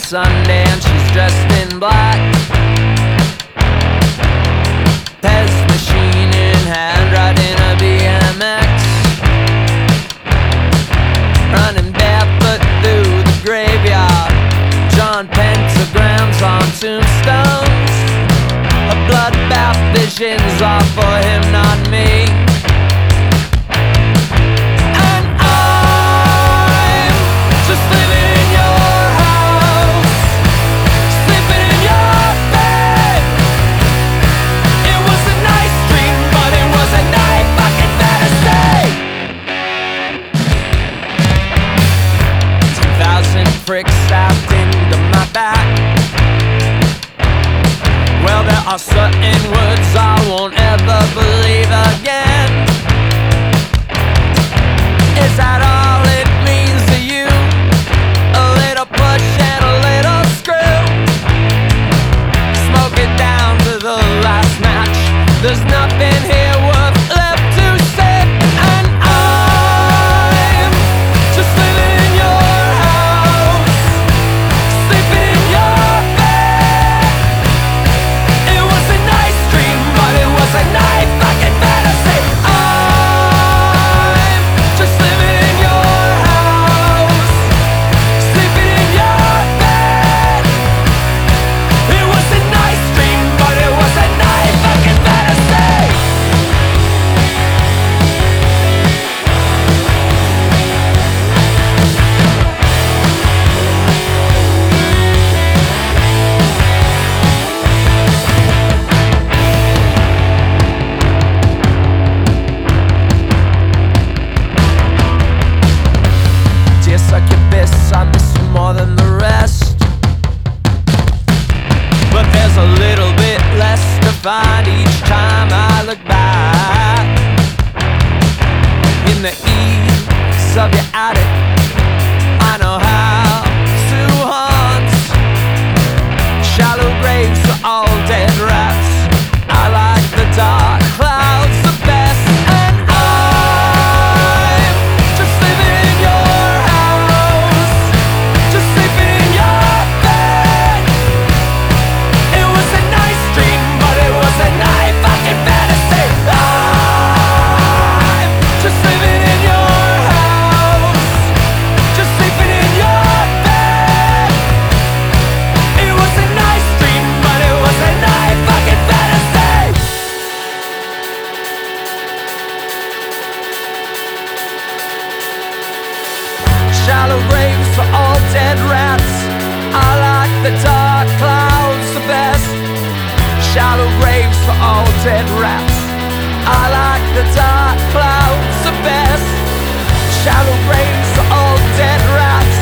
Sunday and she's dressed in black. Pez machine in hand, riding a BMX, running barefoot through the graveyard. Drawn pentagrams on tombstones. A bloodbath visions are for him, not me. And I'm just living in your house, sleeping in your bed. It was a nice dream, but it was a night fucking fantasy. 10,000 pricks stabbed into my back. Well, there are certain words I won't ever believe again. Is that all it means to you? A little push and a little screw. Smoke it down to the last match. There's nothing here worth left to say. And I'm just living in your house, sleeping in your bed. It was a nice dream, but it was a night fucking fantasy. I'm just living in your house, sleeping in your bed. It was a nice dream, but it was a night fucking fantasy. Dear succubus, I miss you more than the rest, but there's a little bit less to find each time I look back. In the eaves of your attic, I know how to haunt shallow graves for all dead rats. I like the dark clouds the best. And I'm just living in your house, just sleeping in your bed. It was a nice dream, but it was a night fucking fantasy. I'm just living in your house, just sleeping in your bed. It was a nice dream, but it was a night fucking fantasy. Shallow graves for all dead rats. I like the dark clouds the best. Shallow graves for all dead rats. I like the dark clouds the best. Shallow graves for all dead rats.